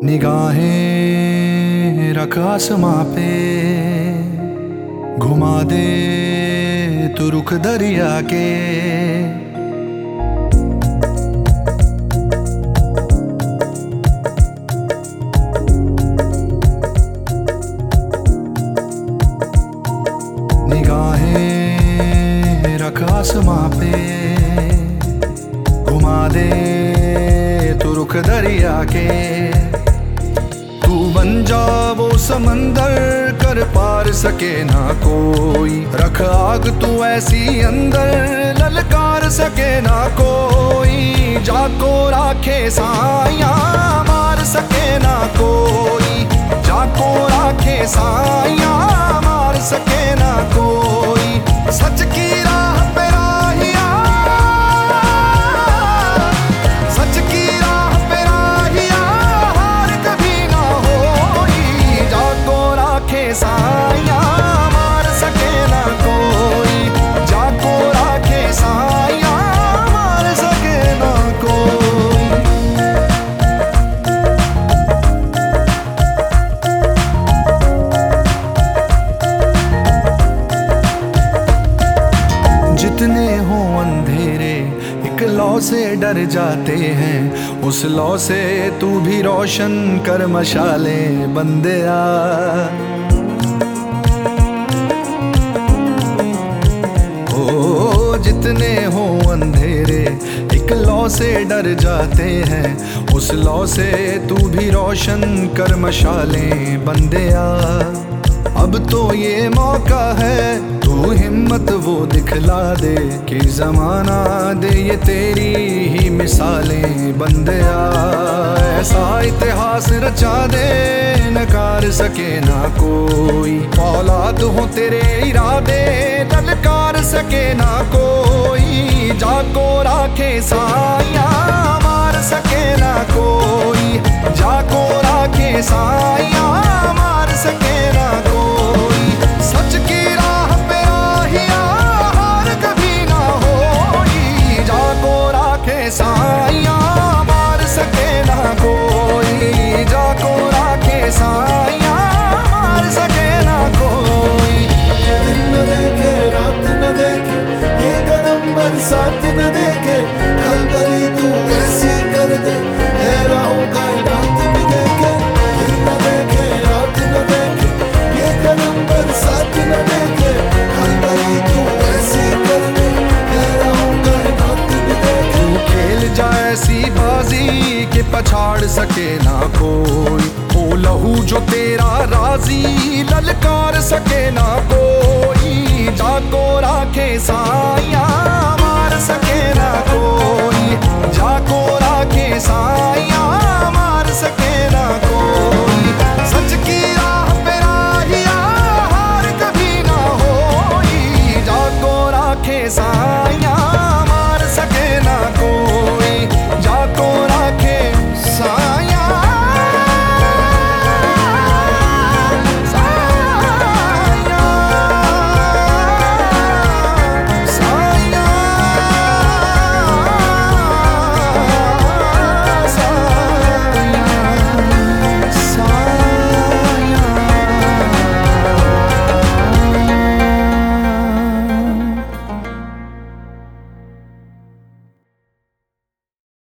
निगाहें रख आसमां पे, घुमा दे तू रुख दरिया के। निगाहें रख आसमां पे, घुमा दे तू रुख दरिया के। तू बन जा वो समंदर, कर पार सके ना कोई। रख आग तू ऐसी अंदर, ललकार सके ना कोई। जाको राखे साया, मार सके ना कोई। जाको राखे साया, मार सके ना कोई। सच की राह पे राहिया, सच की राह पे राहिया, हार कभी ना होई। जाको राखे साया, मार सके ना कोई। जाको राखे साया, मार सके ना कोई। जितने हों अंधेरे एक लौ से डर जाते हैं, उस लौ से तू भी रोशन कर मशाले बंदेया। ओ जितने हों अंधेरे एक लौ से डर जाते हैं, उस लौ से तू भी रोशन कर मशाले बंदेया। अब तो ये मौका है, तू हिम्मत वो दिखला दे कि जमाना दे ये तेरी ही मिसालें बंदेया। ऐसा इतिहास रचा दे नकार सके ना कोई। औलाद हो तेरे इरादे, ललकार सके ना कोई। जाको राखे साया, मार सके ना कोई। जाको राखे साया, मार सके ना कोई। सच की राह पे राहिया, हार कभी ना होई। जाको राखे साया, मार सके ना कोई। जाको राखे साया, मार सके ना कोई। दिन न देखे रात न देखे, ये कदम बरसात न देखे। कल करी तू ऐसी कर दे, राहों का रात भी देखे। दिन न देखे रात न देखे, ये कदम बरसात न देखे। कल करी तू ऐसी कर दे, राहों का रात भी देखे। तू खेल जा ऐसी बाजी के पछाड़ सके ना कोई। ओ लहू जो तेरा राजी, ललकार सके ना कोई। जाको राखे साया,